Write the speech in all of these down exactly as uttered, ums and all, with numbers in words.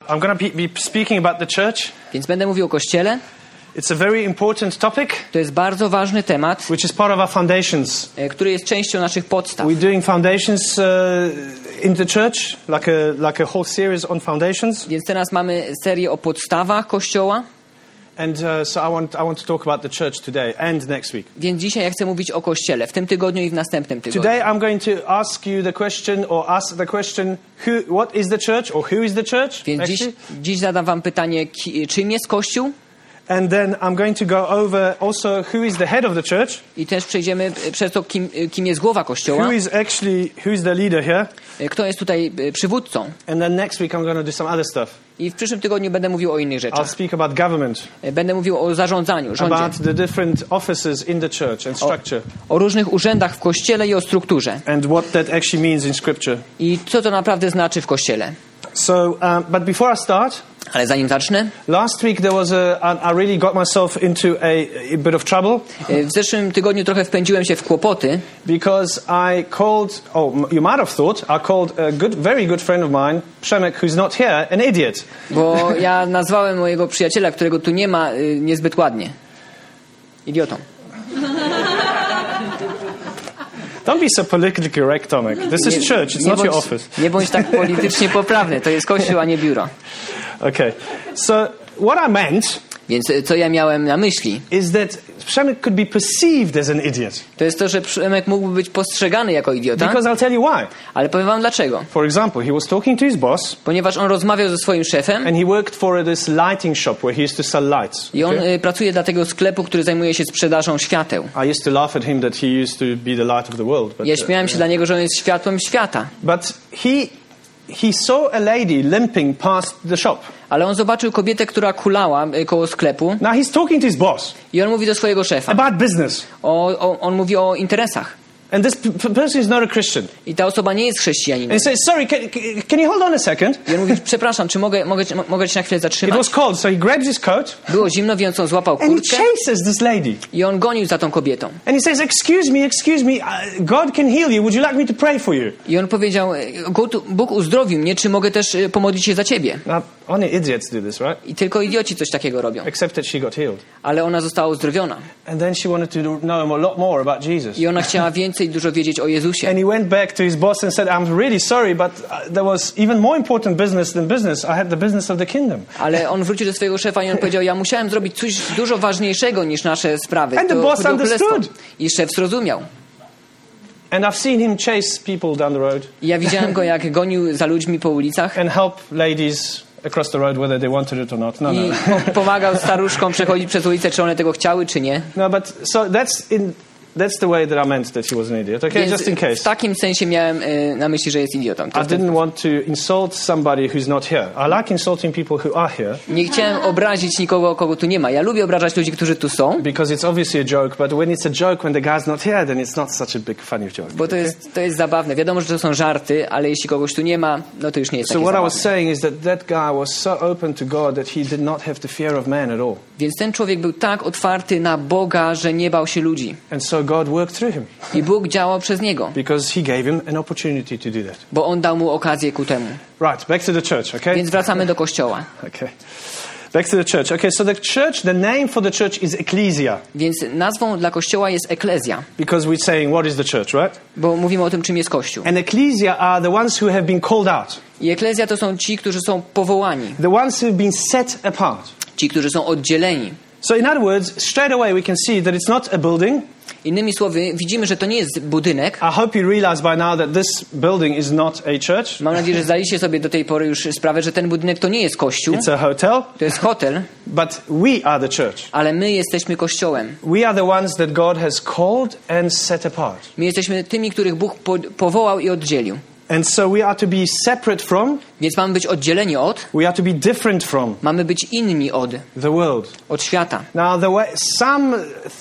I'm going to be, be speaking about the church. Więc będę mówił o Kościele. It's a very important topic. To jest bardzo ważny temat, Which is part of our foundations. który jest częścią naszych podstaw. We're doing foundations uh, in the church, like a like a whole series on foundations. Więc teraz mamy serię o podstawach Kościoła. And uh, so I want I want to talk about the church today and next week. Więc dzisiaj ja chcę mówić o Kościele, w tym tygodniu i w następnym tygodniu. Today I'm going to ask you the question or ask the question who what is the church or who is the church? Więc dziś, dziś zadam wam pytanie, ki, czym jest Kościół? And then I'm going to go over also who is the head of the church. I też przejdziemy przez to, kim, kim jest głowa Kościoła. Who is actually who is the leader here? Kto jest tutaj przywódcą? And then next week I'm going to do some other stuff. I w przyszłym tygodniu będę mówił o innych I'll rzeczach. speak about government. Będę mówił o zarządzaniu, rządzie. About the different offices in the church and structure. O, o różnych urzędach w Kościele i o strukturze. And what that actually means in scripture. I co to naprawdę znaczy w Kościele. So, um, but before I start, ale zanim zacznę, last week there was a I really got myself into a, a bit of trouble. W zeszłym tygodniu trochę wpędziłem się w kłopoty. Because I called, oh, you might have thought I called a good, very good friend of mine, Przemek, who's not here, an idiot. Bo ja nazwałem mojego przyjaciela, którego tu nie ma, niezbyt ładnie. Idiotą. Don't be so politically correct, Tomek. This is church, it's not bądź, your office. Nie bądź tak politycznie poprawny. To jest kościół, a nie biuro. Okay. So what I meant, więc co ja miałem na myśli, is that Przemek could be perceived as an idiot. To jest to, że Przemek mógłby być postrzegany jako idiota. Because I'll tell you why. Ale powiem wam dlaczego. For example, he was talking to his boss. Ponieważ on rozmawiał ze swoim szefem. And he worked for this lighting shop where he used to sell lights. I on okay? y, pracuje dla tego sklepu, który zajmuje się sprzedażą świateł. I used to laugh at him that he used to be the light of the world. But, ja śmiałem się uh, dla niego, że on jest światłem świata. But he he saw a lady limping past the shop. Ale on zobaczył kobietę, która kulała koło sklepu. Now he's talking to his boss. I on mówi do swojego szefa. About business. O, o, on mówi o interesach. And this p- person is not a Christian. I ta osoba nie jest chrześcijaninem. And he says, sorry, can, can you hold on a second? I on mówi, przepraszam, czy mogę, mogę, mogę cię na chwilę zatrzymać? It was cold, so he grabs his coat. Było zimno, więc on złapał kurtkę. And he chases this lady. I on gonił za tą kobietą. And he says, excuse me, excuse me, God can heal you. Would you like me to pray for you? I on powiedział, Bóg uzdrowił mnie, czy mogę też pomodlić się za ciebie? Now, only idiots do this, right? I tylko idioci coś takiego robią. Except that she got healed. Ale ona została uzdrowiona. And then she wanted to know a lot more about Jesus. I ona chciała więcej, dużo wiedzieć o Jezusie. And he went back to his boss and said, I'm really sorry, but there was even more important business than business. I had the business of the kingdom. Ale on wrócił do swojego szefa i on powiedział, ja musiałem zrobić coś dużo ważniejszego niż nasze sprawy. And the to, boss to understood. I szef zrozumiał. And I've seen him chase people down the road. I ja widziałem go, jak gonił za ludźmi po ulicach. And help ladies across the road whether they wanted it or not. No, no. I pomagał staruszkom przechodzić przez ulicę, czy one tego chciały, czy nie. No, but so that's in That's the way that I meant that he was an idiot. Okay, Więc just in case. w takim sensie miałem y, na myśli, że jest idiotą. I didn't want to insult somebody who's not here. I like insulting people who are here. Nie chciałem obrazić nikogo, kogo tu nie ma. Ja lubię obrażać ludzi, którzy tu są. Because it's obviously a joke, but when it's a joke when the guy's not here, then it's not such a big funny joke. Bo to jest, to jest zabawne. Wiadomo, że to są żarty, ale jeśli kogoś tu nie ma, no to już nie jest so takie what zabawne. I was saying is that that guy was so open to God that he did not have the fear of man at all. Więc ten człowiek był tak otwarty na Boga, że nie bał się ludzi. And so God worked through him. I Bóg działał przez niego. Because he gave him an opportunity to do that. Bo on dał mu okazję ku temu. Right, back to the church, okay? Więc wracamy do kościoła. Okay. Back to the church. Okay, so the church, the name for the church is ecclesia. Więc nazwą dla kościoła jest eklezja. Because we're saying what is the church, right? Bo mówimy o tym, czym jest kościół. And ecclesia are the ones who have been called out. I eklezja to są ci, którzy są powołani. The ones who have been set apart. Ci, którzy są oddzieleni. So in other words, straight away we can see that it's not a building. Innymi słowy, widzimy, że to nie jest budynek. I hope you realize by now that this building is not a church. Mam nadzieję, że zdaliście sobie do tej pory już sprawę, że ten budynek to nie jest kościół. It's a hotel. To jest hotel. But we are the church. Ale my jesteśmy kościołem. We are the ones that God has called and set apart. My jesteśmy tymi, których Bóg po- powołał i oddzielił. And so we are to be separate from. Więc mamy być oddzieleni od. We are to be different from. Mamy być inni od. The world. Od świata. Now the way some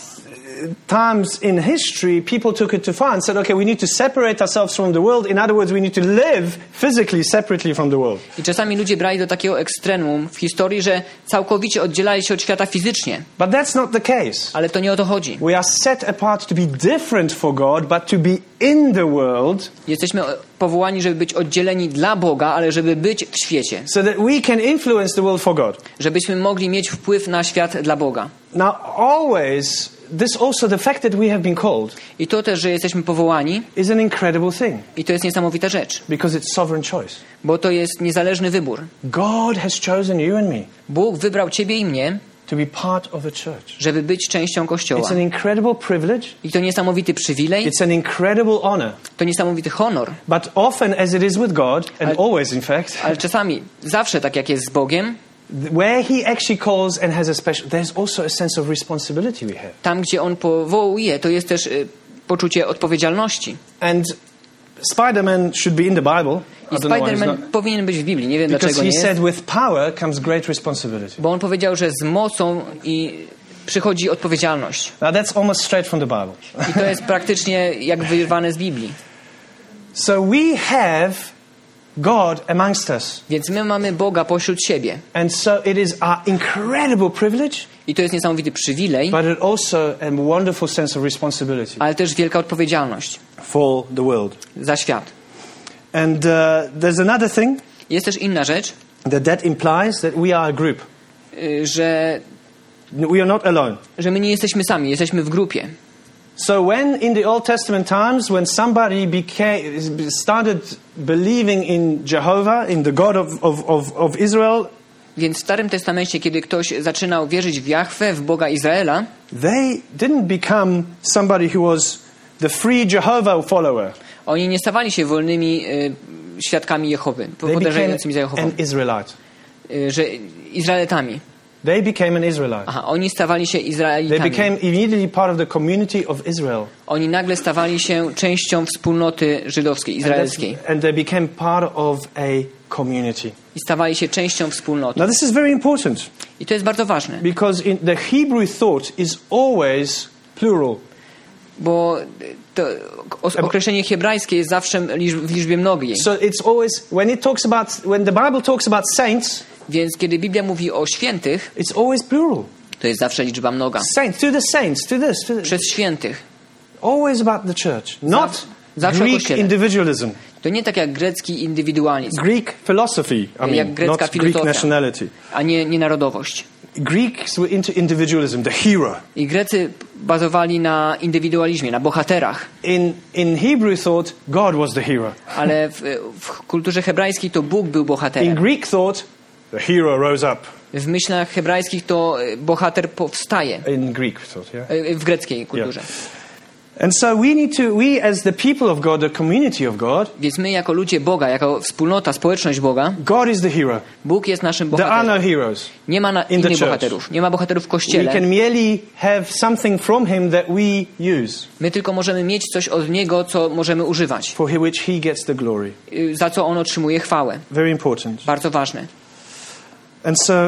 times in history people took it too far and said, okay, we need to separate ourselves from the world. In other words, we need to live physically separately from the world. I czasami ludzie brali do takiego ekstremum w historii, że całkowicie oddzielali się od świata fizycznie. But that's not the case. Ale to nie o to chodzi. We are set apart to be different for God, but to be in the world. Jesteśmy powołani, żeby być oddzieleni dla Boga, ale żeby być w świecie. So that we can influence the world for God. Żebyśmy mogli mieć wpływ na świat dla Boga. Now, always, this also, the fact that we have been called I to też, że jesteśmy powołani, is an incredible thing. i to jest niesamowita rzecz, Because it's sovereign choice. bo to jest niezależny wybór. God has chosen you and me Bóg wybrał ciebie i mnie, to be part of a church. żeby być częścią Kościoła. It's an incredible privilege. I to niesamowity przywilej, It's an incredible honor. to niesamowity honor. But often, as it is with God, and Ale- always in fact, Ale czasami, zawsze tak jak jest z Bogiem, where He actually calls and has a special, there's also a sense of responsibility we have. tam gdzie On powołuje, to jest też y, poczucie odpowiedzialności. And Spider-Man should be in the Bible. I I don't know why he's Spider-Man not. powinien być w Biblii, nie wiem Because dlaczego he nie jest. said, with power comes great responsibility. Bo on powiedział, że z mocą i przychodzi odpowiedzialność. Now that's almost straight from the Bible. I to jest praktycznie jak wyrwane z Biblii. So we have God amongst us. Więc my mamy Boga pośród siebie. And so it is our incredible privilege, I to jest niesamowity przywilej, but it also a wonderful sense of responsibility ale też wielka odpowiedzialność for the world. za świat. And uh, there's another thing Jest też inna rzecz, that that implies that we are a group. y, że, We are not alone. że my nie jesteśmy sami, jesteśmy w grupie. So when in the Old Testament times, when somebody became, started believing in Jehovah, in the God of, of, of, of Israel, Więc w Starym Testamencie, kiedy ktoś zaczynał wierzyć w Jahwe, w Boga Izraela, they didn't become somebody who was the free Jehovah follower. oni nie stawali się wolnymi y, świadkami Jehowy, They became podążającymi za Jehową, an Israelite. y, że Izraelitami. They became an Israelite. Aha, oni stawali się They Izraelitami. became immediately part of the community of Israel. Oni nagle stawali się częścią wspólnoty żydowskiej, And, izraelskiej. that's- and they became part of a community. I stawali się częścią wspólnoty. Now this is very important I to jest bardzo ważne, because in the Hebrew thought is always plural. bo to o- określenie hebrajskie jest zawsze liczb, w liczbie mnogiej. So it's always when it talks about when the Bible talks about saints, Więc kiedy Biblia mówi o świętych, it's always plural. to jest zawsze liczba mnoga. Saints, to the saints, to this, to this. Przez świętych. Always about the church, not zawsze o Greek Kościele. individualism, To nie tak jak grecki indywidualizm, Greek philosophy. I Jak mean, grecka not Greek filozofia. nationality. a nie, nie narodowość. Greeks were into individualism, the hero. I Grecy bazowali na indywidualizmie, na bohaterach. In in Hebrew thought, God was the hero. Ale w, w kulturze hebrajskiej to Bóg był In bohaterem. Greek thought, the hero rose up. W myślach hebrajskich to e, bohater powstaje. In Greek thought, yeah. E, W greckiej kulturze. And so we need to, we as the people of God, the community of God, Więc my jako ludzie Boga, jako wspólnota, społeczność Boga, God is the hero. Bóg jest naszym There are no bohaterem. heroes. Nie ma na in the innych church. bohaterów. Nie ma bohaterów w We Kościele. can merely have something from him that we use, My tylko możemy mieć coś od Niego, co możemy używać. for which he gets the glory. Y, Za co On otrzymuje chwałę. Very important. Bardzo ważne. And so,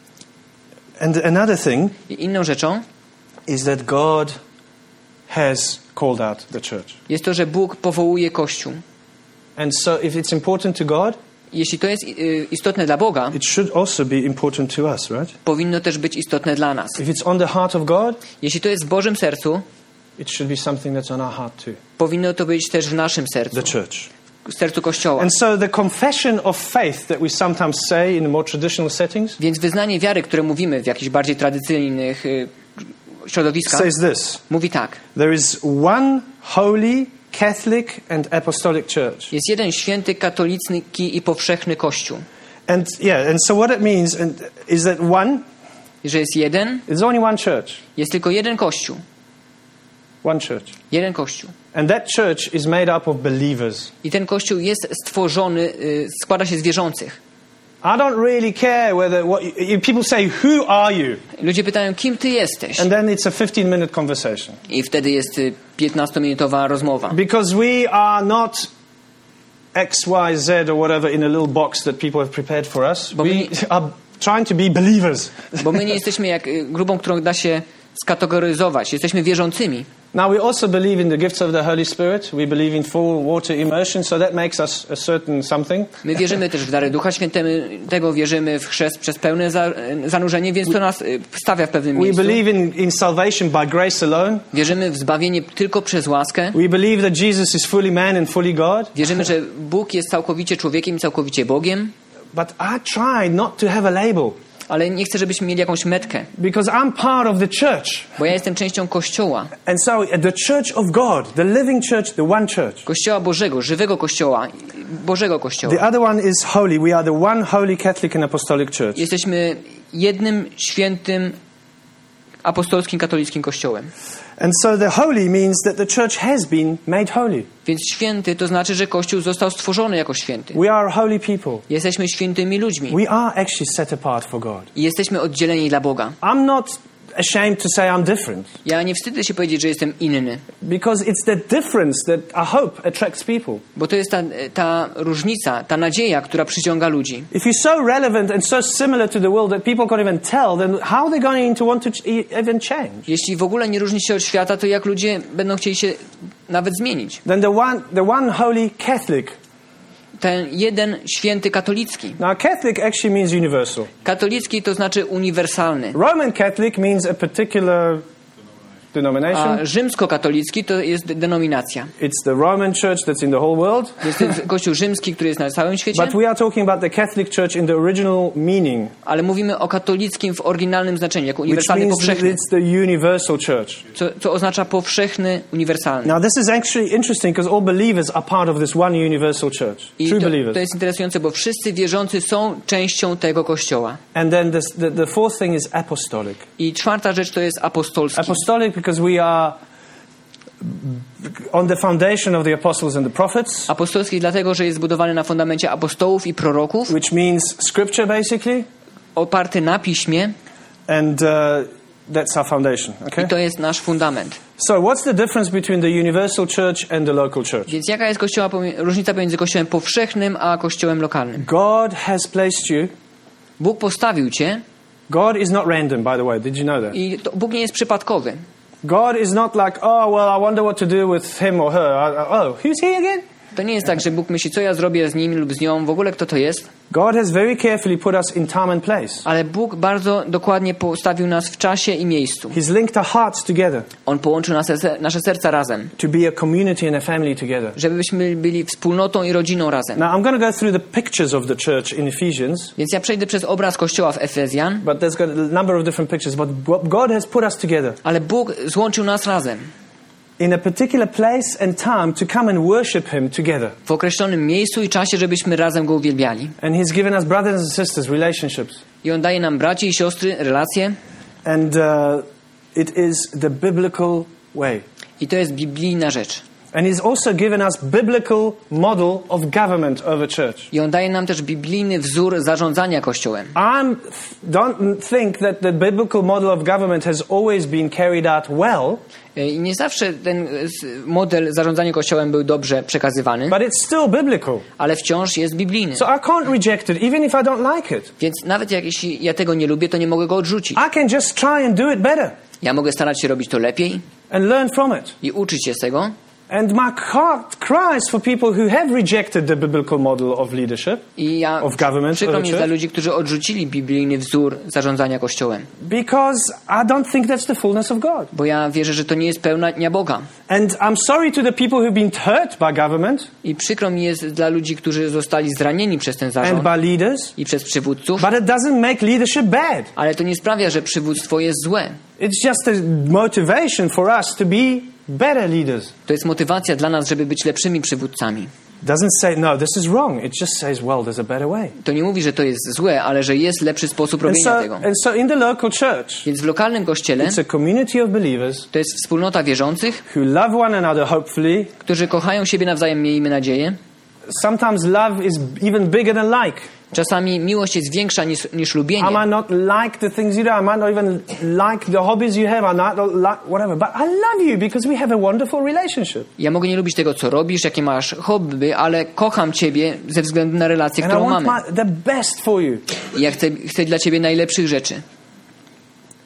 and another thing I inną rzeczą is that God has called out the church. jest to, że Bóg powołuje Kościół. And so if it's important to God, Jeśli to jest y, istotne dla Boga, it should also be important to us, right? powinno też być istotne dla nas. If it's on the heart of God, Jeśli to jest w Bożym sercu, it should be something that's on our heart too. powinno to być też w naszym sercu, The church. w sercu Kościoła. And so the confession of faith that we sometimes say in more traditional settings Więc wyznanie wiary, które mówimy w jakichś bardziej tradycyjnych y, środowiskach, says this: mówi tak. there is one holy, Catholic and apostolic church. Jest jeden święty, katolicki i powszechny Kościół. And yeah, and so what it means and is that one, Że jest jeden, there's only one church. jest tylko jeden Kościół. One church. Jeden Kościół. And that church is made up of believers. I ten Kościół jest stworzony, y, składa się z wierzących. I don't really care whether what you, people say, who are you? Ludzie pytają, kim ty jesteś? And then it's a fifteen minute conversation. I wtedy jest y, piętnastominutowa rozmowa. Because we are not X, Y, Z or whatever in a little box that people have prepared for us. But We we- are trying to be believers. Bo my nie jesteśmy jak y, grupą, którą da się skategoryzować. Jesteśmy wierzącymi. Now we also believe in the gifts of the Holy Spirit. We believe in full water immersion, so that makes us a certain something. My wierzymy też w dary Ducha Świętego, wierzymy w chrzest przez pełne za, zanurzenie, więc to nas stawia w pewnym We miejscu. believe in, in salvation by grace alone. Wierzymy w zbawienie tylko przez łaskę. We believe that Jesus is fully man and fully God. Wierzymy, że Bóg jest całkowicie człowiekiem i całkowicie Bogiem. But I try not to have a label. Ale nie chcę, żebyśmy mieli jakąś metkę, Because I'm part of the church. bo ja jestem częścią Kościoła. And so the church of God, the living church, the one church. Kościoła Bożego, żywego Kościoła, Bożego Kościoła. The other one is holy. We are the one holy Catholic and Apostolic Church. Jesteśmy jednym świętym apostolskim, katolickim Kościołem. And so the holy means that the church has been made holy. Więc święty to znaczy, że Kościół został stworzony jako święty. We are holy people. Jesteśmy świętymi ludźmi We are actually set apart for God. i jesteśmy oddzieleni dla Boga. I'm not ashamed to say I'm different. Ja nie wstydzę się powiedzieć, że jestem inny, Because it's the difference that I hope attracts people. bo to jest ta, ta różnica, ta nadzieja, która przyciąga ludzi. If you're so relevant and so similar to the world that people can't even tell, then how are they going to want to ch- even change? Jeśli w ogóle nie różni się od świata, to jak ludzie będą chcieli się nawet zmienić? Then the one, the one holy Catholic. Ten jeden święty katolicki. Now, Catholic actually means universal. Katolicki to znaczy uniwersalny. Roman Catholic means a particular denomination. A rzymskokatolicki to jest denominacja. It's the Roman Church that's in the whole world. Jest to Kościół rzymski, który jest na całym świecie, But we are talking about the Catholic Church in the original meaning, ale mówimy o katolickim w oryginalnym znaczeniu, jako which uniwersalny, means that powszechny, it's the universal church. co, co oznacza powszechny, uniwersalny. Now, this is actually interesting because all believers are part of this one universal church. I True to, believers. to jest interesujące, bo wszyscy wierzący są częścią tego Kościoła. And then this, the, the fourth thing is apostolic. I czwarta rzecz to jest apostolski. Apostolic because we are on the foundation of the apostles and the prophets, Apostolski dlatego, że jest zbudowany na fundamencie apostołów i proroków, which means scripture basically, oparty na piśmie, and uh, that's our foundation. Okay. i to jest nasz fundament. So, what's the difference between the universal church and the local church? Więc jaka jest kościoła, różnica pomiędzy kościołem powszechnym a kościołem lokalnym? God has placed you. Bóg postawił cię God is not random, by the way. Did you know that? i to, Bóg nie jest przypadkowy. God is not like, oh, well, I wonder what to do with him or her. I, I, oh, who's he again? To nie jest tak, że Bóg myśli, co ja zrobię z nim lub z nią, w ogóle kto to jest. God has very carefully put us in time and place. Ale Bóg bardzo dokładnie postawił nas w czasie i miejscu. He's linked our hearts together On połączył nasze, nasze serca razem, to be a community and a family together. żebyśmy byli wspólnotą i rodziną razem. Now, I'm going to go through the pictures of the church in Ephesians, Więc ja przejdę przez obraz Kościoła w Efezjan, but there's got a number of different pictures. But God has put us together ale Bóg złączył nas razem in a particular place and time to come and worship Him together. w określonym miejscu i czasie, żebyśmy razem Go uwielbiali. And He's given us brothers and sisters, relationships. I On daje nam braci i siostry, relacje And uh, it is the biblical way. i to jest biblijna rzecz. And He's also given us biblical model of government over church. I On daje nam też biblijny wzór zarządzania Kościołem. I don't think that the biblical model of government has always been carried out well, I nie zawsze ten model zarządzania Kościołem był dobrze przekazywany, but it's still biblical. ale wciąż jest biblijny. So I can't reject it, even if I don't like it. Więc nawet jak, jeśli ja tego nie lubię, to nie mogę go odrzucić. I can just try and do it better Ja mogę starać się robić to lepiej and learn from it. i uczyć się z tego. And my heart cries for people who have rejected the biblical model of leadership, I ja of government, przykro of mi the jest dla church, ludzi, którzy odrzucili biblijny wzór zarządzania Kościołem. because I don't think that's the fullness of God. Bo ja wierzę, że to nie jest pełna dnia Boga. And I'm sorry to the people who've been hurt by government I przykro mi jest dla ludzi, którzy zostali zranieni przez ten zarząd and by leaders, i przez przywódców, but it doesn't make leadership bad. ale to nie sprawia, że przywództwo jest złe. It's just a motivation for us to be better leaders. To jest motywacja dla nas, żeby być lepszymi przywódcami. Doesn't say, no, this is wrong. It just says, well, there's a better way. To nie mówi, że to jest złe, ale że jest lepszy sposób And robienia so, tego. and so in the local church, Więc w lokalnym kościele it's a community of believers to jest wspólnota wierzących, who love one another, hopefully. którzy kochają siebie nawzajem, miejmy nadzieję. Sometimes love is even bigger than like. Czasami miłość jest większa niż, niż I lubienie. might not like the things you do. I might not even like the hobbies you have. I might not like whatever. But I love you because we have a wonderful relationship. Ja mogę nie lubić tego, co robisz, jakie masz hobby, ale kocham ciebie ze względu na relację, And I którą want mamy. my, the best for you. I ja chcę, chcę dla ciebie najlepszych rzeczy.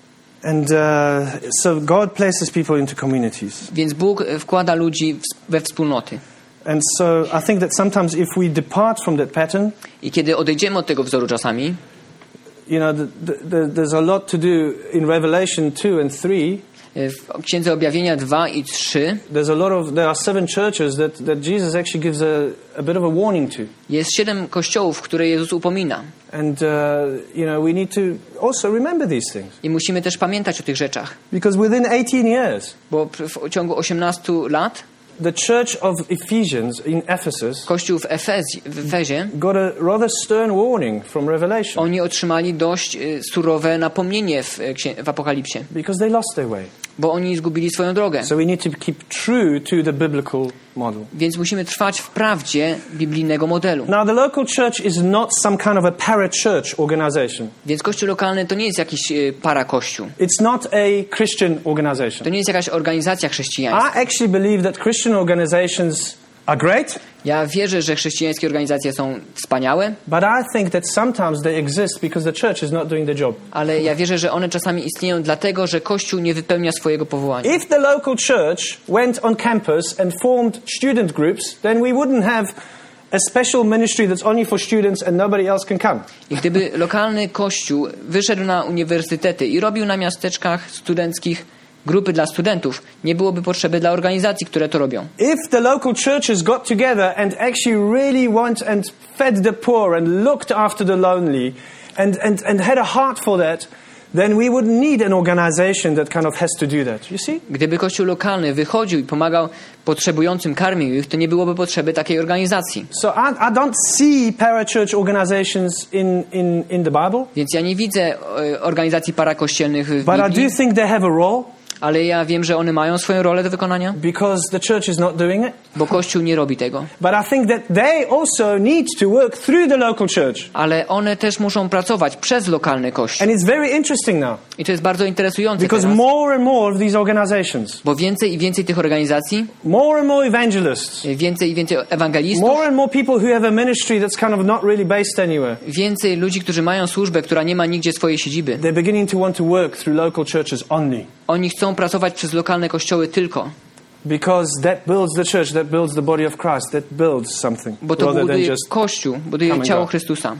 And uh, so God places people into communities. Więc Bóg wkłada ludzi we wspólnoty. And so I think that sometimes if we depart from that pattern, I kiedy odejdziemy od tego wzoru czasami, you know, the, the, there's a lot to do in Revelation two and three. w Księdze Objawienia dwa i trzy There's a lot of there are seven churches that, that Jesus actually gives a, a bit of a warning to. jest siedem kościołów, które Jezus upomina. And uh, you know, we need to also remember these things. I musimy też pamiętać o tych rzeczach. Because within eighteen years, Bo w ciągu osiemnastu lat the church of Ephesians in Ephesus Kościół w, Efezji, w Efezie got a rather stern warning from Revelation. oni otrzymali dość y, surowe napomnienie w, księ- w Apokalipsie. Because they lost their way. Bo oni zgubili swoją drogę. So we need to keep true to the biblical model. Więc musimy trwać w prawdzie biblijnego modelu. Now the local church is not some kind of a parachurch organization. Więc kościół lokalny to nie jest jakiś y, parakościół. It's not a Christian To organization. nie jest jakaś organizacja chrześcijańska. I actually believe that Christian organizations are great, Ja wierzę, że chrześcijańskie organizacje są wspaniałe, but I think that sometimes they exist because the church is not doing the job. ale ja wierzę, że one czasami istnieją dlatego, że Kościół nie wypełnia swojego powołania. If the local church went on campus and formed student groups, then we wouldn't have a special ministry that's only for students and nobody else can come. I gdyby lokalny Kościół wyszedł na uniwersytety i robił na miasteczkach studenckich grupy dla studentów, nie byłoby potrzeby dla organizacji, które to robią. If the local churches got together and actually really went and fed the poor and looked after the lonely and, and, and had a heart for that, then we wouldn't need an organization that kind of has to do that. You see? Gdyby Kościół lokalny wychodził i pomagał potrzebującym, karmił ich, to nie byłoby potrzeby takiej organizacji. So I, I don't see parachurch organizations in, in, in the Bible, Więc ja nie widzę e, organizacji parakościelnych w but I Biblii, do think they have a role ale ja wiem, że one mają swoją rolę do wykonania, because the church is not doing it. bo Kościół nie robi tego. But I think that they also need to work through the local church. Ale one też muszą pracować przez lokalny Kościół. And it's very interesting now I to jest bardzo interesujące because teraz, more and more of these organizations, bo więcej i więcej tych organizacji, more and more evangelists, więcej i więcej ewangelistów, more and more people who have a ministry that's kind of not really based anywhere, więcej ludzi, którzy mają służbę, która nie ma nigdzie swojej siedziby. they're beginning to want to work through local churches only. Oni chcą pracować przez lokalne kościoły tylko, Because that builds the church, that builds the body of Christ, that builds something bo to rather than buduje just... Kościół, buduje come and ciało go. Chrystusa.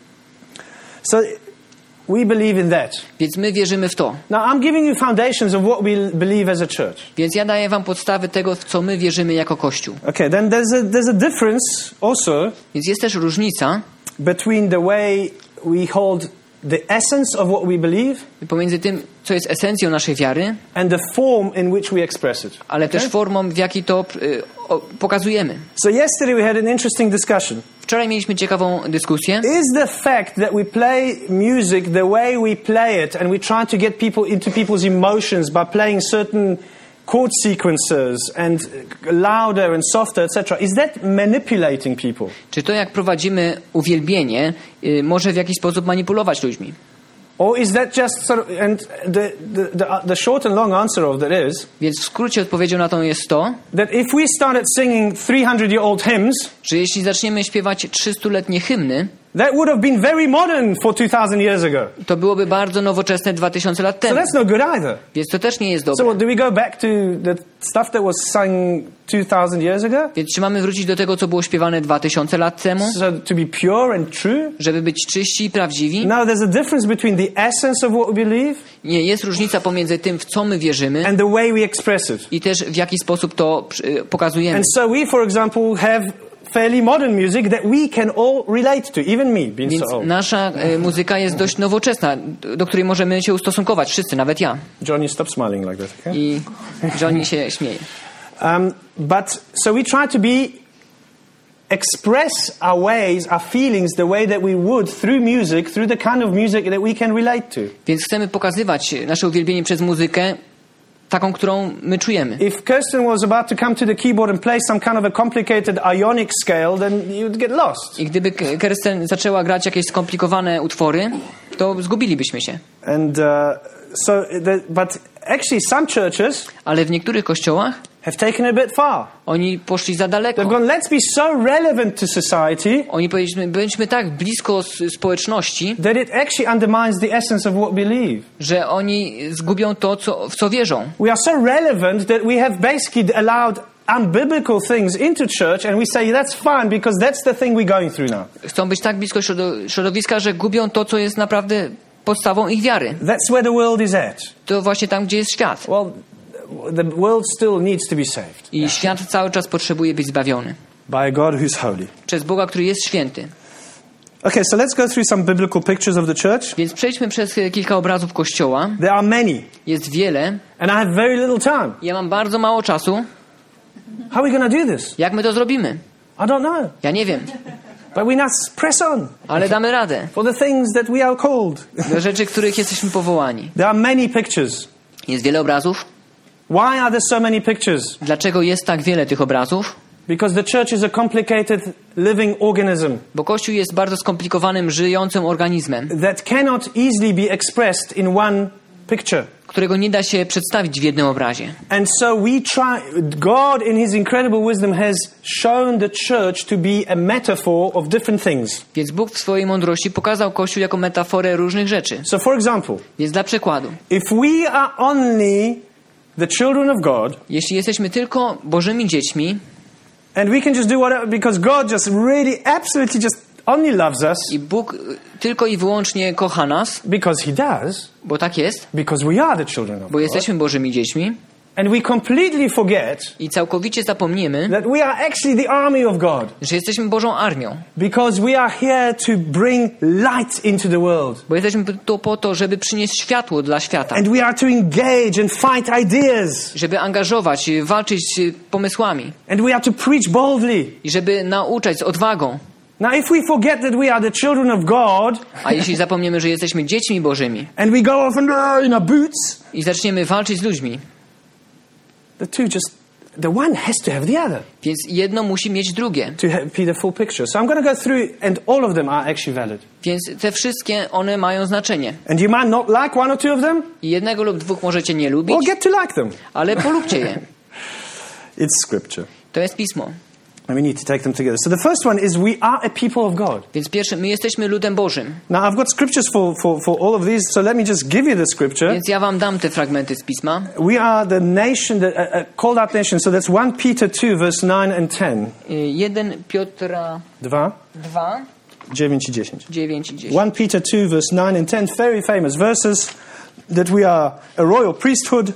So we believe in that. Więc my wierzymy w to. Now I'm giving you foundations of what we believe as a church. Więc ja daję wam podstawy tego, w co my wierzymy jako Kościół. Okay, then there's a, there's a difference also Więc jest też różnica between the way we hold the essence of what we believe pomiędzy tym, co jest esencją naszej wiary, and the form in which we express it. ale też formą, w jakiej to y, o, pokazujemy. So yesterday we had an interesting discussion. Wczoraj mieliśmy ciekawą dyskusję. Is the fact that we play music the way we play it and we try to get people into people's emotions by playing certain chord sequences and louder and softer, et cetera, is that manipulating people? Czy to, jak prowadzimy uwielbienie, y, może w jakiś sposób manipulować ludźmi? Or is that just sort of, and the, the, the, uh, the short and long answer of that is Więc w skrócie odpowiedzią na to jest to, that if we started singing three hundred year old hymns, że jeśli zaczniemy śpiewać trzystuletnie hymny, that would have been very modern for two thousand years ago. to byłoby bardzo nowoczesne dwa tysiące lat So temu. that's no good either. Więc to też nie jest So dobre. what, do we go back to the stuff that was sung two thousand years ago? Więc czy mamy wrócić do tego, co było śpiewane dwa tysiące lat temu, So to be pure and true? żeby być czyści i prawdziwi? No, there's a difference between the essence of what we believe Nie, jest różnica pomiędzy tym, w co my wierzymy and the way we express it. i też w jaki sposób to y, pokazujemy. And so we, for example, have fairly modern music that we can all relate to, even me, being Więc so old. nasza y, muzyka jest dość nowoczesna, do której możemy się ustosunkować, wszyscy, nawet ja. Johnny, stop smiling like that, okay? I Johnny się śmieje. Um, but so we try to be express our ways, our feelings, the way that we would through music, through the kind of music that we can relate to. Więc chcemy pokazywać nasze uwielbienie przez muzykę, taką, którą my czujemy. If Kirsten was about to come to the keyboard and play some kind of a complicated ionic scale, then you'd get lost. I gdyby K- Kirsten zaczęła grać jakieś skomplikowane utwory, to zgubilibyśmy się. And uh, so, the, but actually some churches Ale w niektórych kościołach have taken it a bit far. oni poszli za They've daleko. gone, let's be so relevant to society Oni powiedzieli, bądźmy tak blisko s- społeczności, that it actually undermines the essence of what we believe. że oni zgubią to, co, w co wierzą. We are so relevant that we have basically allowed unbiblical things into church and we say that's fine because that's the thing we're going through now. Chcą być tak blisko środo- środowiska, że gubią to, co jest naprawdę podstawą ich wiary. That's where the world is at. To właśnie tam, gdzie jest świat. Well, the world still needs to be saved I świat cały czas potrzebuje być zbawiony by a God who's holy. przez Boga, który jest święty. Okay, so let's go through some biblical pictures of the church. Więc przejdźmy przez e, kilka obrazów Kościoła. There are many, Jest wiele. and I have very little time. Ja mam bardzo mało czasu. How are we going to do this? Jak my to zrobimy? I don't know. Ja nie wiem, But we must press on ale damy radę. for the things that we are called. Do rzeczy, których jesteśmy powołani. There are many pictures. Jest wiele obrazów. Why are there so many pictures? Dlaczego jest tak wiele tych obrazów? Because the church is a complicated living organism Bo Kościół jest bardzo skomplikowanym, żyjącym organizmem, that cannot easily be expressed in one picture. którego nie da się przedstawić w jednym obrazie. And so we try, God in His incredible wisdom has shown the church to be a metaphor of different things. Więc Bóg w swojej mądrości pokazał Kościół jako metaforę różnych rzeczy. So for example, Więc dla przykładu, if we are only the children of God, jeśli jesteśmy tylko Bożymi dziećmi and we can just do whatever because God just really absolutely just only loves us i Bóg y, tylko i wyłącznie kocha nas, because He does, bo tak jest, because we are the children of bo God, jesteśmy Bożymi dziećmi and we completely forget i całkowicie zapomniemy, that we are actually the army of God że jesteśmy Bożą armią, because we are here to bring light into the world bo jesteśmy tu po to, żeby przynieść światło dla świata, and we are to engage and fight ideas żeby angażować, y, walczyć z pomysłami and we are to preach boldly. i żeby nauczać z odwagą. Now if we forget that we are the children of God A jeśli zapomniemy, że jesteśmy dziećmi Bożymi and we go off and uh, in our boots, i zaczniemy walczyć z ludźmi, the two just, the one has to have the other więc jedno musi mieć drugie. to have, be the full picture. So I'm going to go through and all of them are actually valid. Więc te wszystkie, one mają znaczenie. And you might not like one or two of them I jednego lub dwóch możecie nie or lubić, get to like them. ale polubcie je. It's scripture. To jest Pismo. And we need to take them together. So the first one is we are a people of God. Więc pierwsze, my jesteśmy ludem Bożym. Now I've got scriptures for, for, for all of these, so let me just give you the scripture. Więc ja wam dam te fragmenty z Pisma. We are the nation, that, uh, uh, called out nation. So that's First Peter two, verse nine and ten. jeden Piotra Dwa, dwa, dziewięć i dziesięć. dziewięć i dziesięć. First Peter two, verse nine and ten. Very famous verses that we are a royal priesthood.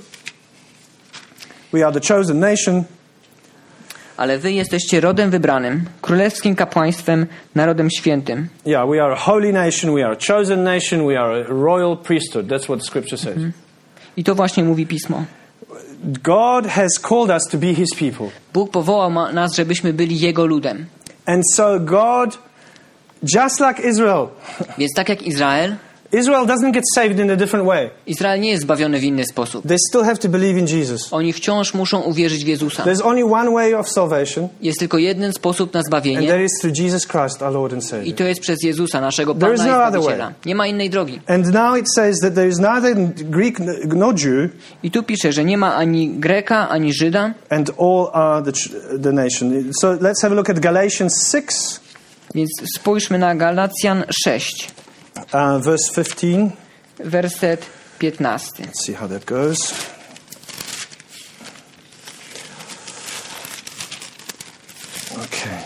We are the chosen nation. Ale wy jesteście rodem wybranym, królewskim kapłaństwem, narodem świętym. Yeah, we are a holy nation. We are a chosen nation. We are a royal priesthood. That's what the scripture says. Mhm. I to właśnie mówi Pismo. God has called us to be His people. Bóg powołał ma- nas, żebyśmy byli Jego ludem. And so God, just like Israel, Więc tak jak Izrael, Israel doesn't get saved in a different way. Izrael nie jest zbawiony w inny sposób. They still have to believe in Jesus. Oni wciąż muszą uwierzyć w Jezusa. There's only one way of salvation, Jest tylko jeden sposób na and zbawienie that is through Jesus Christ, our Lord and i Savior. to jest przez Jezusa, naszego There is Pana i no other Zbawiciela. way. Nie ma innej drogi. And now it says that there is neither Greek nor Jew, I tu pisze, że nie ma ani Greka, ani Żyda, and all are the, ch- the nation. So let's have a look at Galatians six, więc spójrzmy na Galacjan sześć, uh, verse fifteen. werset piętnasty. Let's see how that goes. Okay.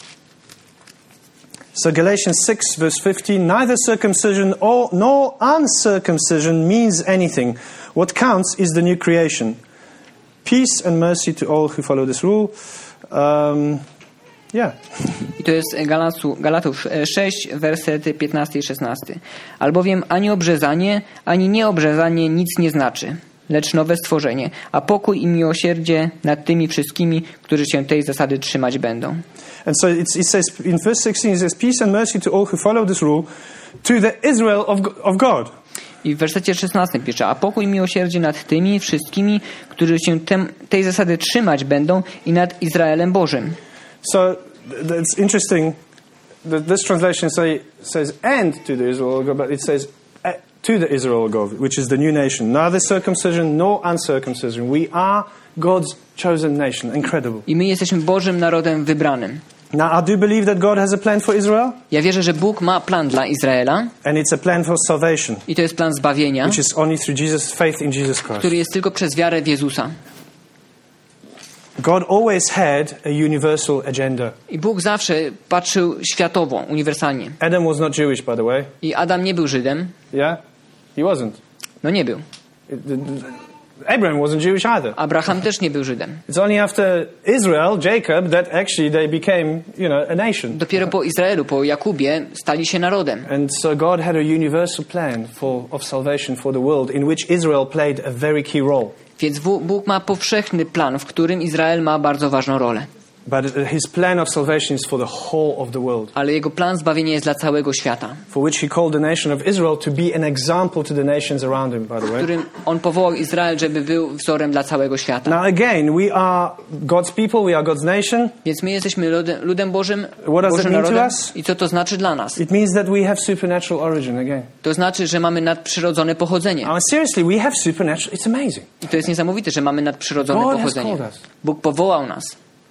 So Galatians six, verse fifteen, neither circumcision or, nor uncircumcision means anything. What counts is the new creation. Peace and mercy to all who follow this rule. Um, yeah. I to jest Galacu, Galatów sześć, wersety piętnasty i szesnasty. Albowiem ani obrzezanie, ani nieobrzezanie nic nie znaczy, lecz nowe stworzenie, a pokój i miłosierdzie nad tymi wszystkimi, którzy się tej zasady trzymać będą. And so it's, it says in verse sixteen, it says, peace and mercy to all who follow this rule, to the Israel of, of God. I w wersecie szesnastym pisze, a pokój i miłosierdzie nad tymi wszystkimi, którzy się tem, tej zasady trzymać będą i nad Izraelem Bożym. So th- it's interesting that this translation say, says and to the Israel of God, but it says uh, to the Israel of God, which is the new nation. Neither circumcision nor uncircumcision. We are God's chosen nation. Incredible. I my jesteśmy Bożym narodem wybranym. Now, I do believe that God has a plan for Israel. Ja wierzę, że Bóg ma plan dla Izraela. And it's a plan for salvation. I to jest plan zbawienia, Which is only through Jesus' faith in Jesus Christ. który jest tylko przez wiarę w Jezusa. God always had a universal agenda. I Bóg zawsze patrzył światowo, uniwersalnie. Adam was not Jewish, by the way. I Adam nie był Żydem. Yeah? He wasn't. No nie był. Abraham wasn't Jewish either. Abraham też nie był Żydem. It's only after Israel, Jacob, that actually they became, you know, a nation. Dopiero po Izraelu, po Jakubie stali się narodem. And so God had a universal plan for, of salvation for the world in which Israel played a very key role. Więc Bóg ma powszechny plan, w którym Izrael ma bardzo ważną rolę. But his plan of salvation is for the whole of the world. Ale jego plan zbawienia jest dla całego świata. For which he called the nation of Israel to be an example to the nations around him, by the W way. którym on powołał Izrael, żeby był wzorem dla całego świata. Now again, we are God's people, we are God's nation. Więc my jesteśmy ludem, ludem Bożym, What does Bożym it mean to narodem. us? I co to znaczy dla nas? It means that we have supernatural origin again. To znaczy, że mamy nadprzyrodzone pochodzenie. Now, seriously, we have supernatural. It's amazing. I to jest niesamowite, że mamy nadprzyrodzone God has pochodzenie. called us. Bóg powołał nas.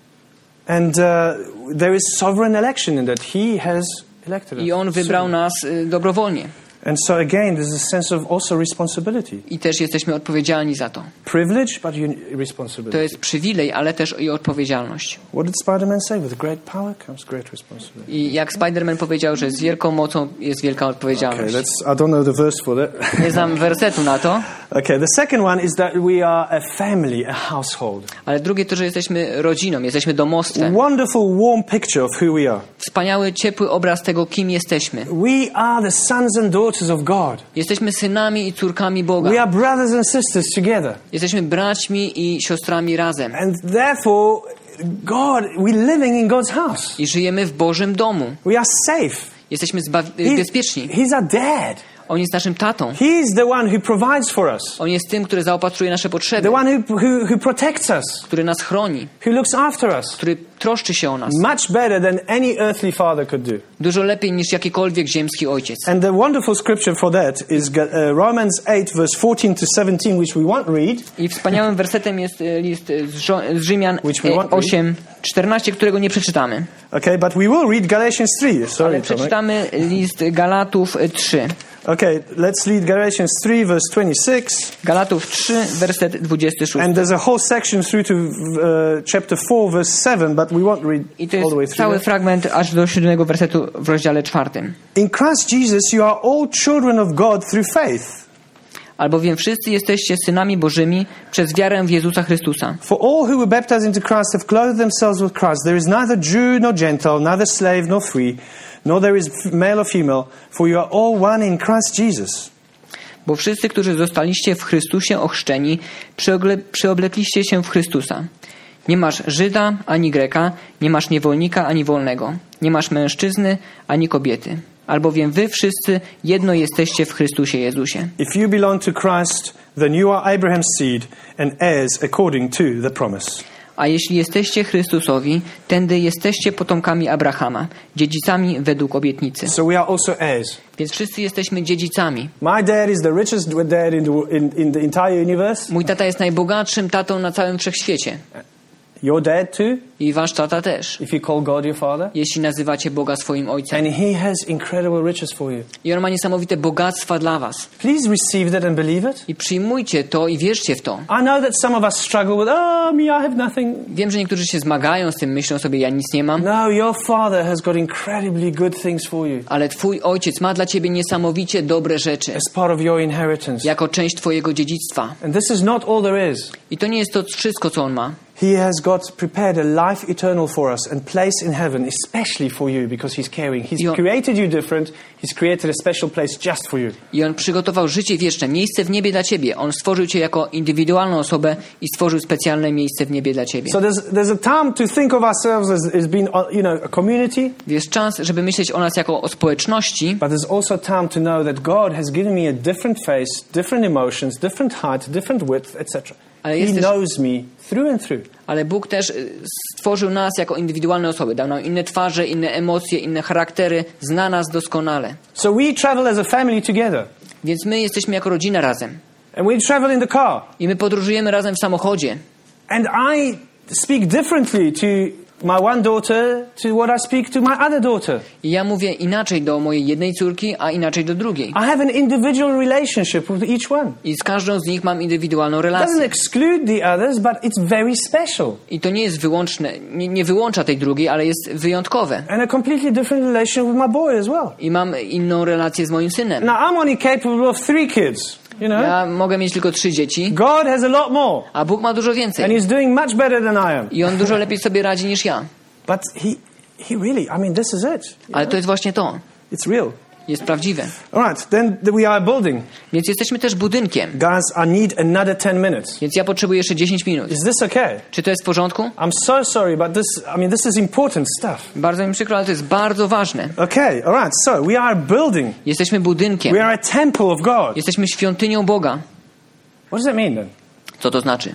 And uh, there is sovereign election in that He has elected us. I On wybrał nas y, dobrowolnie. And so again, there's a sense of also responsibility. I też jesteśmy odpowiedzialni za to. Privilege, but un- To responsibility. jest przywilej, ale też i odpowiedzialność. What did Spider-Man say? With great power comes great responsibility. I jak Spider-Man powiedział, że z wielką mocą jest wielka Okay, odpowiedzialność. let's, I don't know the verse for that. Nie znam wersetu na to, Okay, the second one is that we are a family, a household. ale drugie to, że jesteśmy rodziną, jesteśmy domostwem. Wonderful, warm picture of who we are. Wspaniały, ciepły obraz tego, kim jesteśmy. We are the sons and daughters of God. Jesteśmy synami i córkami We Boga. are brothers and sisters together. Jesteśmy braćmi i siostrami razem. And therefore, God, we're living in God's house. I żyjemy w Bożym domu. We are safe. Jesteśmy zbaw- He- bezpieczni. He's our dad. On jest naszym tatą. He's the one who provides for us. On jest tym, który zaopatruje nasze potrzeby, The one who, who, who protects us. który nas chroni, Who looks after us. który troszczy się o nas. Much better than any earthly father could do. Dużo lepiej niż jakikolwiek ziemski ojciec. And the wonderful scripture for that is uh, Romans eight, verse fourteen to seventeen, which we won't read. I wspaniałym wersetem jest e, list e, z, Rzo- z Rzymian Which we e, won't read. osiem czternaście, którego nie przeczytamy. Okay, but we will read Galatians three. Sorry, Ale Tomek. przeczytamy list Galatów e, trzy. Okay, let's read Galatians three, verse twenty-six. Galatów trzy, werset dwudziesty szósty. And there's a whole section through to uh, chapter four, verse seven, but we won't read I to all the way jest through. cały that. fragment aż do siódmego wersetu w rozdziale czwartym. In Christ Jesus, you are all children of God through faith. Albowiem wszyscy jesteście synami Bożymi przez wiarę w Jezusa Chrystusa. For all who were baptized into Christ have clothed themselves with Christ. There is neither Jew nor Gentile, neither slave nor free, nor there is male or female, for you are all one in Christ Jesus. Bo wszyscy, którzy zostaliście w Chrystusie ochrzczeni, przyoble- przyoblekliście się w Chrystusa. Nie masz Żyda ani Greka, nie masz niewolnika ani wolnego, nie masz mężczyzny ani kobiety. Albowiem wy wszyscy jedno jesteście w Chrystusie Jezusie. If you belong to Christ, then you are Abraham's seed and heirs according to the promise. A jeśli jesteście Chrystusowi, tędy jesteście potomkami Abrahama, dziedzicami według obietnicy. So we are also heirs. Więc wszyscy jesteśmy dziedzicami. My dad is the richest dad in the, in, in the entire universe. Mój tata jest najbogatszym tatą na całym wszechświecie. Your dad too, I wasz tata też. if you call God your father. Jeśli nazywacie Boga swoim ojcem. And he has incredible riches for you. I on ma niesamowite bogactwa dla was. Please receive that and believe it. I przyjmujcie to i wierzcie w to. I know that some of us struggle with, oh, me, I have nothing. Wiem, że niektórzy się zmagają z tym, myślą sobie, ja nic nie mam. No, your father has got incredibly good things for you Ale twój ojciec ma dla ciebie niesamowicie dobre rzeczy. as part of your inheritance. Jako część twojego dziedzictwa. And this is not all there is. I to nie jest to wszystko, co on ma. He has got prepared a life eternal for us and place in heaven, especially for you, because He's caring. He's Jo- created you different. He's created a special place just for you. I on przygotował życie wieczne, miejsce w niebie dla ciebie. On stworzył cię jako indywidualną osobę i stworzył specjalne miejsce w niebie dla ciebie. So there's, there's a time to think of ourselves as, as being, uh, you know, a community, Jest czas, żeby myśleć o nas jako o społeczności, but there's also time to know that God has given me a different face, different emotions, different height, different width, et cetera. Ale He jest też- knows me through and through. ale Bóg też y, stworzył nas jako indywidualne osoby. Dał nam inne twarze, inne emocje, inne charaktery. Zna nas doskonale. So we travel as a family together. Więc my jesteśmy jako rodzina razem. And we travel in the car. I my podróżujemy razem w samochodzie. And I speak differently to my one daughter to what I speak to my other daughter. I ja mówię inaczej do mojej jednej córki, a inaczej do drugiej. I have an individual relationship with each one. I z każdą z nich mam indywidualną It doesn't relację. exclude the others, but it's very special. I to nie jest wyłączne, nie, nie wyłącza tej drugiej, ale jest wyjątkowe. And a completely different relation with my boy as well. I mam inną relację z moim synem. Now, I'm only capable of three kids, you know. Ja mogę mieć tylko trzy dzieci, God has a lot more. a Bóg ma dużo And więcej. he's doing much better than I am. I On dużo lepiej sobie radzi niż ja. But he, he really, I mean, this is it. Ale to jest właśnie to. It's real. Jest prawdziwe. All right, then we are a building. Więc jesteśmy też budynkiem. Guys, I need another ten minutes. Więc ja potrzebuję jeszcze dziesięć minut. Is this okay? Czy to jest w porządku? I'm so sorry, but this, I mean, this is important stuff. Bardzo mi przykro, ale to jest bardzo ważne. Okay, all right, so we are a building. Jesteśmy budynkiem. We are a temple of God. Jesteśmy świątynią Boga. What does that mean then? Co to znaczy?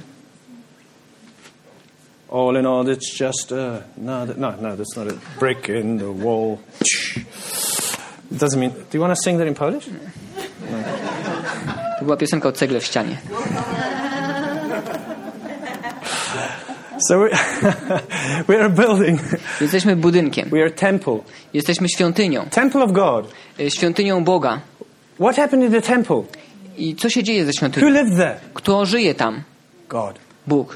All in all, it's just uh, no, no, no. That's not a brick in the wall. It doesn't mean. Do you want to sing that in Polish? No. To była piosenka o cegle w ścianie. So we're, we're a building. Jesteśmy budynkiem. We are a temple. Jesteśmy świątynią. Temple of God. Y, Świątynią Boga. What happened in the temple? I co się dzieje ze Who świątynią? lived there? Kto żyje tam? God. Bóg.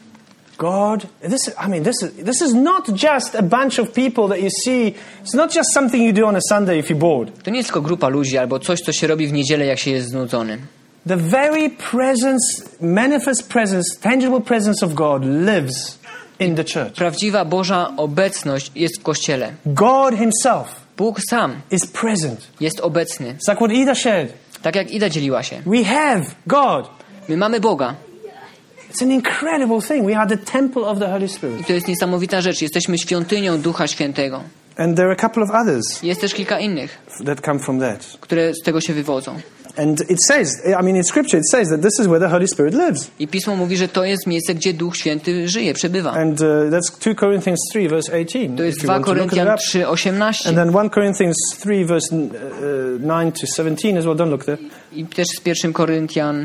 God. This. I mean, this is this is not just a bunch of people that you see. It's not just something you do on a Sunday if you're bored. To nie jest tylko grupa ludzi albo coś, co się robi w niedzielę, jak się jest znudzony. The very presence, manifest presence, tangible presence of God lives in the church. Prawdziwa Boża obecność jest w Kościele. God himself Bóg sam is present. jest obecny. It's like what Ida shared. Tak jak Ida dzieliła się. We have God. My mamy Boga. It's an incredible thing. We are the temple of the Holy I Spirit. to jest niesamowita rzecz. Jesteśmy świątynią Ducha Świętego. And there are a couple of others Jest też kilka innych, that come from that. które z tego się wywodzą. And it says, I mean, in Scripture, it says that this is where the Holy Spirit lives. I Pismo mówi, że to jest miejsce, gdzie Duch Święty żyje, przebywa. And uh, that's two Corinthians three, verse eighteen. To jest if you dwa want to look it Koryntian up. trzy osiemnaście. And then one Corinthians three, verse uh, nine to seventeen as well. Don't look there. I też z pierwszym Koryntian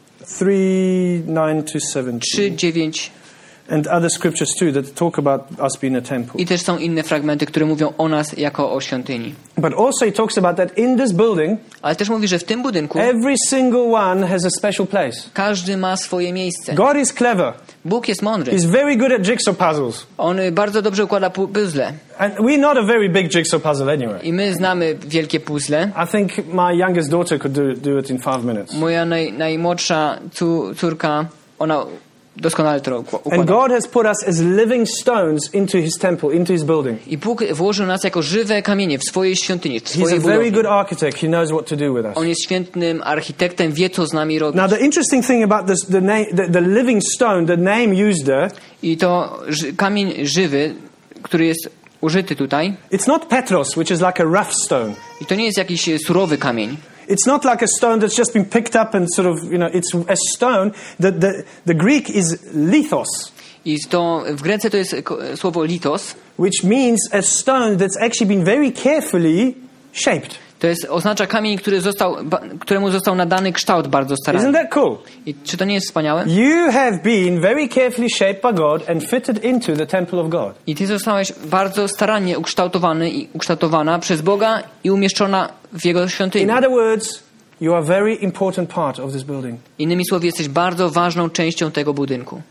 three, nine to trzy seventeen. dziewięć. And other scriptures too that talk about us being a temple. I też są inne fragmenty, które mówią o nas jako o świątyni. But also it talks about that in this building, Ale też mówi, że w tym budynku every single one has a special place. każdy ma swoje miejsce. God is clever. Bóg jest mądry. He's very good at jigsaw puzzles. On bardzo dobrze układa pu- puzzle. And we're not a very big jigsaw puzzle anyway. I my znamy wielkie puzzle. I think my youngest daughter could do, do it in five minutes. Moja naj, najmłodsza cu- córka, ona doskonale to ukła- And układa. God has put us as living stones into his temple, into his building. I Bóg włożył nas jako żywe kamienie w swojej świątyni, w He's swojej a very budowli. good architect. He knows what to do with us. On jest świetnym architektem, wie co z nami robić. Now the interesting thing about this, the, name, the, the living stone, the name used there, I to ży- kamień żywy, który jest użyty tutaj, it's not Petros, which is like a rough stone. i to nie jest jakiś e, surowy kamień. It's not like a stone that's just been picked up and sort of, you know, it's a stone. The, the, the Greek is lithos, I to w Grece to jest ko- słowo litos. which means a stone that's actually been very carefully shaped. To jest, oznacza kamień, który został, ba, któremu został nadany kształt bardzo Isn't starannie. that cool? I czy to nie jest wspaniałe? You have been very carefully shaped by God and fitted into the temple of God. I ty zostałeś bardzo starannie ukształtowany i ukształtowana przez Boga i umieszczona w Jego świątyni. In other words, you are a very important part of this building. Innymi słowy, jesteś bardzo ważną częścią tego budynku.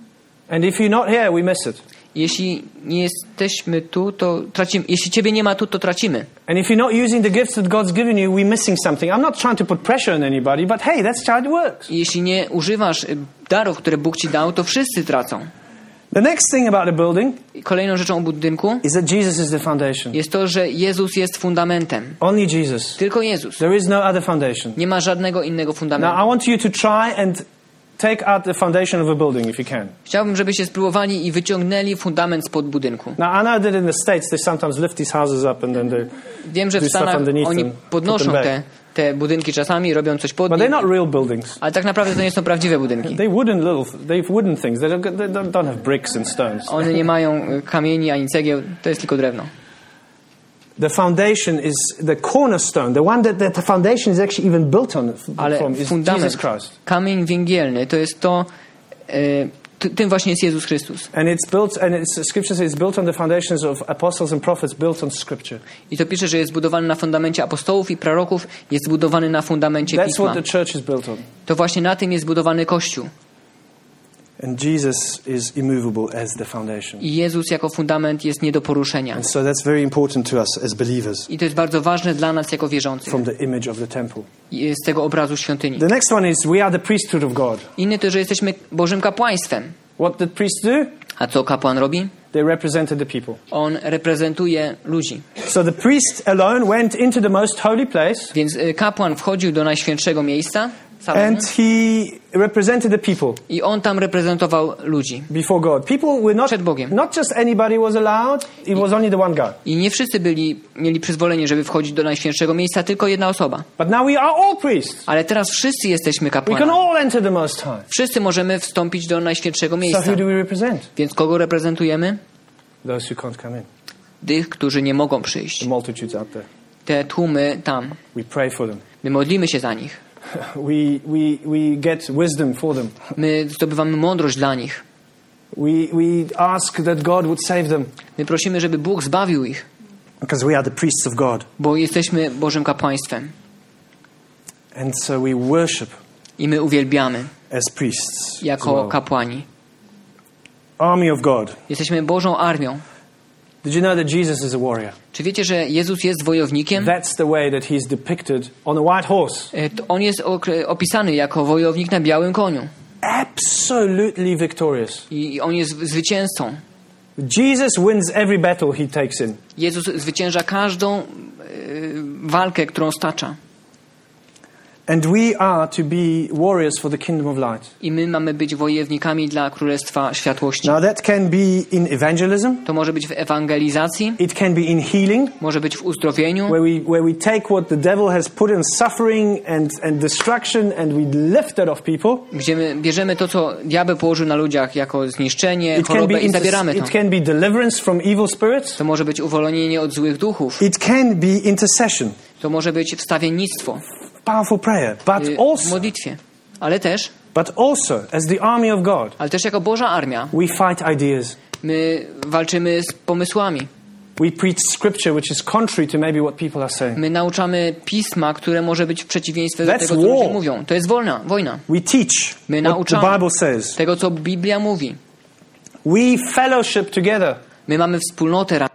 And if you're not here, we miss it. Jeśli nie jesteśmy tu, to tracimy. Jeśli Ciebie nie ma tu, to tracimy. And if you're not using the gifts that God's given you, we're missing something. I'm not trying to put pressure on anybody, but hey, that's how it works. I jeśli nie używasz y, darów, które Bóg Ci dał, to wszyscy tracą. The next thing about the building I kolejną rzeczą o budynku is that Jesus is the foundation. jest to, że Jezus jest fundamentem. Only Jesus. Tylko Jezus. There is no other foundation. Nie ma żadnego innego Now, fundamentu. I want you to try and take out the foundation of a building if you can. Chciałbym, żebyście spróbowali i wyciągnęli fundament spod budynku. Now, I know that in the States they sometimes lift these houses up and then they Wiem, że w do stuff Stanach underneath oni them, put podnoszą them back. te, te budynki czasami, robią coś pod But nim, they're not real buildings. ale tak naprawdę to nie są prawdziwe budynki. They're wooden little, they've wooden things. They don't, they don't don't have bricks and stones. One nie mają y, kamieni ani cegieł, to jest tylko drewno. the foundation is the cornerstone, the one that, that the foundation is actually even built on Ale from is fundament, Jesus Christ. kamień węgielny, to jest to, e, t- tym właśnie jest Jezus Chrystus. And it's built, and it's, Scripture says it's built on the foundations of apostles and prophets, built on Scripture. I to pisze, że jest zbudowany na fundamencie apostołów i proroków, jest zbudowany na fundamencie That's Pisma. what the church is built on. To właśnie na tym jest zbudowany Kościół. And Jesus is immovable as the foundation. I Jezus jako fundament jest nie do poruszenia. And so that's very important to us as believers I to jest bardzo ważne dla nas jako wierzących. from the image of the temple. I z tego obrazu świątyni. The next one is we are the priesthood of God. Inny to, że jesteśmy Bożym kapłaństwem. What did priests do? A co kapłan robi? They represented the people. On reprezentuje ludzi. So the priest alone went into the most holy place. Więc y, kapłan wchodził do najświętszego miejsca salonu, And he represented the people i on tam reprezentował ludzi before God. People were not, przed Bogiem. not just anybody was allowed, it was only the one guy. I nie wszyscy byli, mieli przyzwolenie, żeby wchodzić do najświętszego miejsca, tylko jedna osoba. But now we are all priests. Ale teraz wszyscy jesteśmy We can kapłanami. all enter the Most High. Wszyscy możemy wstąpić do najświętszego So miejsca. who do we represent? Więc kogo reprezentujemy? Those who can't come in. Tych, którzy nie mogą przyjść. The multitudes out there. Te tłumy tam. We pray for them. My modlimy się za nich. We, we, we get wisdom for them. My zdobywamy mądrość dla nich. We, we ask that God would save them. My prosimy, żeby Bóg zbawił ich, Because we are the priests of God. bo jesteśmy Bożym kapłaństwem. And so we worship I my uwielbiamy as priests. as jako well. kapłani. Army of God. Jesteśmy Bożą armią. Did you know that Jesus is a warrior? Czy wiecie, że Jezus jest wojownikiem? That's the way that he's depicted on a white horse. E, to On jest okre- opisany jako wojownik na białym koniu. Absolutely victorious. I on jest zwycięzcą. Jesus wins every battle he takes in. Jezus zwycięża każdą e, walkę, którą stacza. And we are to be warriors for the kingdom of light. I my mamy być wojownikami dla Królestwa Światłości. Now that can be in evangelism. To może być w ewangelizacji, It can be in healing, może być w uzdrowieniu, where we where we take what the devil has put in suffering and, and destruction and we lift it off people. gdzie my bierzemy to, co diabeł położył na ludziach jako zniszczenie, It can be chorobę i inter- zabieramy to. it can be deliverance from evil spirits. To może być uwolnienie od złych duchów. It can be intercession, To może być wstawiennictwo powerful prayer, but y, w also modlitwie. Ale też, but also as the army of God, ale też jako Boża armia, we fight ideas. my walczymy z pomysłami. We preach scripture which is contrary to maybe what people are saying. My nauczamy pisma, które może być w przeciwieństwie do That's tego, co ludzie war. mówią. To jest wolna, wojna. We teach My what the nauczamy Bible says. tego, co Biblia mówi. We fellowship together. My mamy wspólnotę razem.